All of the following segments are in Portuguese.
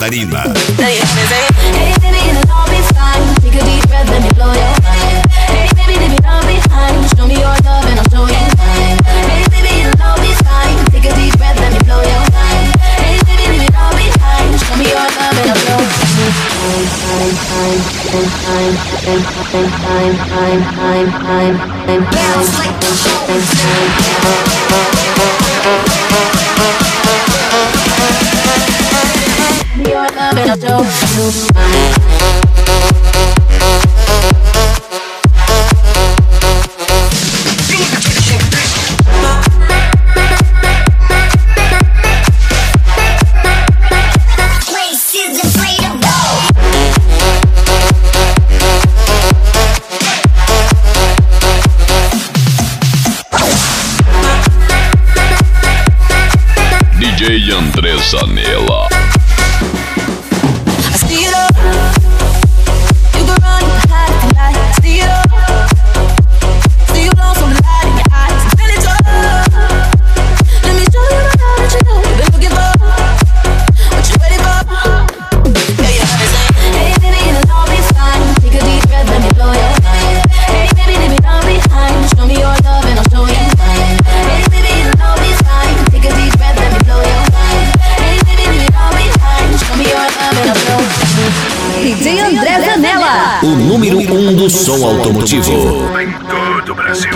Catarina. DJ André Zanella. DJ André Zanella, o número 1 do som automotivo. Em todo o Brasil.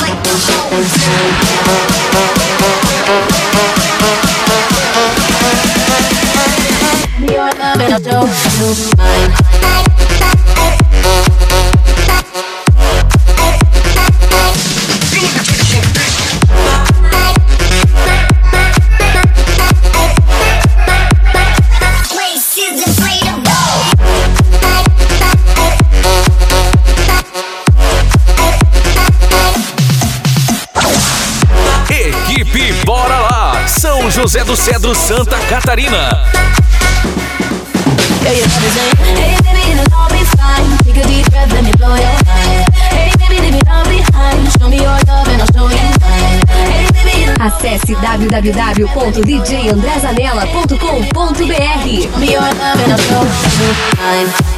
Equipe Bora Lá, São José do Cedro, Santa Catarina. Acesse www.djandrezanella.com.br.